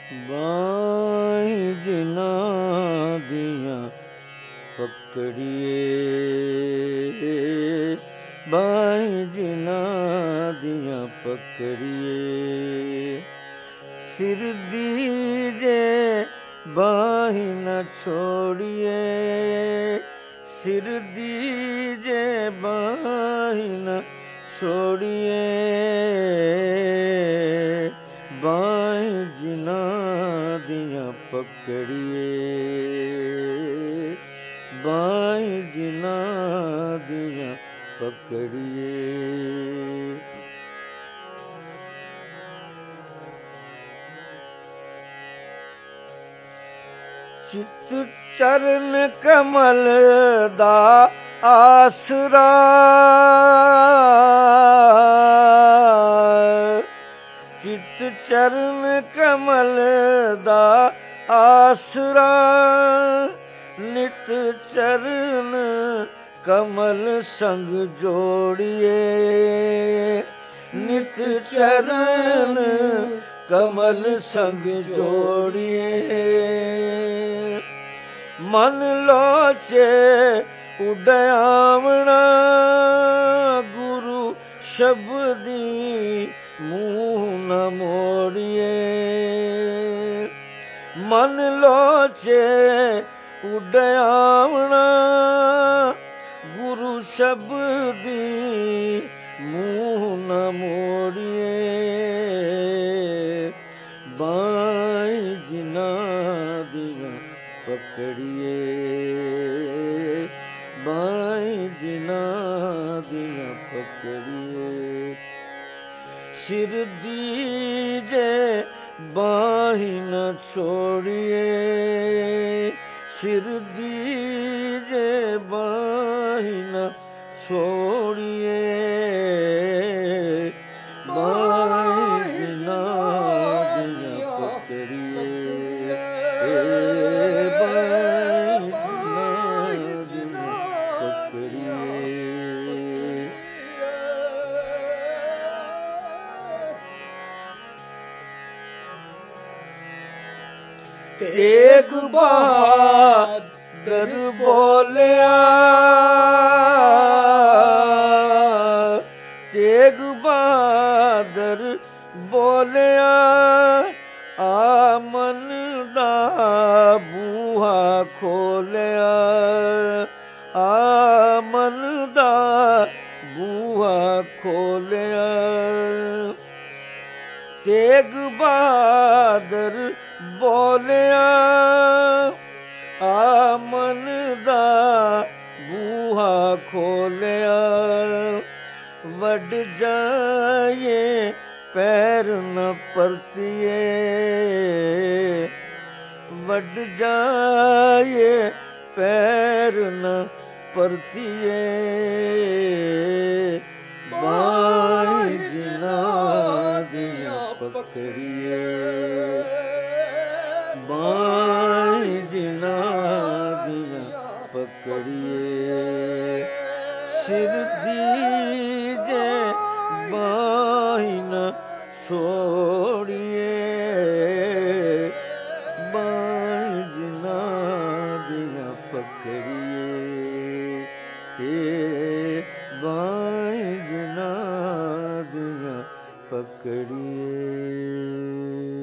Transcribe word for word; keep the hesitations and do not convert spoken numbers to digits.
ਬਾਹੀਂ ਜਿਨ੍ਹਾਂ ਦੀਆਂ ਪਕੜੀਏ, ਬਾਹੀਂ ਜਿਨ੍ਹਾਂ ਦੀਆਂ ਪਕੜੀਏ, ਸਿਰ ਦੀਜੇ ਬਾਹੀਂ ਨਾ ਛੋੜੀਏ, ਸਿਰ ਦੀਜੇ ਬਾਹੀਂ ਨਾ ਛੋੜੀਏ, ਬਾਹੀਂ ਜਿਨ੍ਹਾਂ ਦੀਆਂ ਪਕੜੀਏ, ਬਾਹੀਂ ਜਿਨ੍ਹਾਂ ਦੀਆਂ ਪਕੜੀਏ। ਚਿਤ ਚਰਨ ਕਮਲ ਦਾ ਆਸਰਾ, ਚਿਤ ਚਰਨ ਕਮਲ ਦਾ ਆਸਰਾ, ਨਿਤ ਚਰਨ ਕਮਲ ਸੰਗ ਜੋੜੀਏ, ਨਿਤ ਚਰਨ ਕਮਲ ਸੰਗ ਜੋੜੀਏ, ਮਨ ਲੋਚੇ ਉਡਿਆਵਣਾ, ਗੁਰੂ ਸ਼ਬਦੀ ਮੂੰਹ ਨ ਮੋੜੀਏ, ਮਨ ਲੋਚੇ ਉਡਿਆਵਣਾ, ਗੁਰੂ ਸ਼ਬਦੀ ਮੂੰਹ ਨ ਮੋੜੀਏ, ਬਾਹੀਂ ਜਿਨ੍ਹਾਂ ਦੀਆਂ ਪਕੜੀਏ, ਬਾਹੀਂ ਜਿਨ੍ਹਾਂ ਦੀਆਂ ਪਕੜੀਏ, ਸਿਰ ਦੀਜੇ ਬਾਹੀਂ ਨਾ ਛੋੜੀਏ, ਸਿਰ ਦੀਜੇ ਬਾਹੀਂ ਨਾ ਛੋੜੀਏ, ਬਾਹੀਂ ਜਿਨ੍ਹਾਂ ਦੀਆਂ ਪਕੜੀਏ, ਬਾਹੀਂ ਜਿਨ੍ਹਾਂ ਦੀਆਂ ਪਕੜੀਏ। ਤੇਗ ਬਹਾਦਰ ਬੋਲਿਆ, ਤੇਗ ਬਹਾਦਰ ਬੋਲਿਆ, ਆ ਮਨ ਦਾ ਬੂਹਾ ਖੋਲਿਆ, ਆ ਮਨ ਦਾ ਬੂਹਾ ਖੋਲਿਆ, ਤੇਗ ਬਹਾਦਰ ਬੋਲਿਆ, ਆ ਮਨ ਦਾ ਬੂਹਾ ਖੋਲਿਆ, ਵੱਡ ਜਾਏ ਪੈਰ ਨ ਪਰਤੀਏ, ਵੱਡ ਜਾਏ ਪੈਰ ਨ ਪਰਤੀਏ, ਬਾਹੀਂ ਜਿਨ੍ਹਾਂ ਦੀਆਂ ਪਕੜੀਏ, ਬਾਹੀਂ ਜਿਨ੍ਹਾਂ ਦੀਆਂ ਪਕੜੀਏ, ਸਿਰ ਦੀਜੇ ਬਾਹੀਂ ਨਾ ਛੋੜੀਏ, ਬਾਹੀਂ ਜਿਨ੍ਹਾਂ ਦੀਆਂ ਪਕੜੀਏ, ਬਾਹੀਂ ਜਿਨ੍ਹਾਂ ਦੀਆਂ ਪਕੜੀਏ।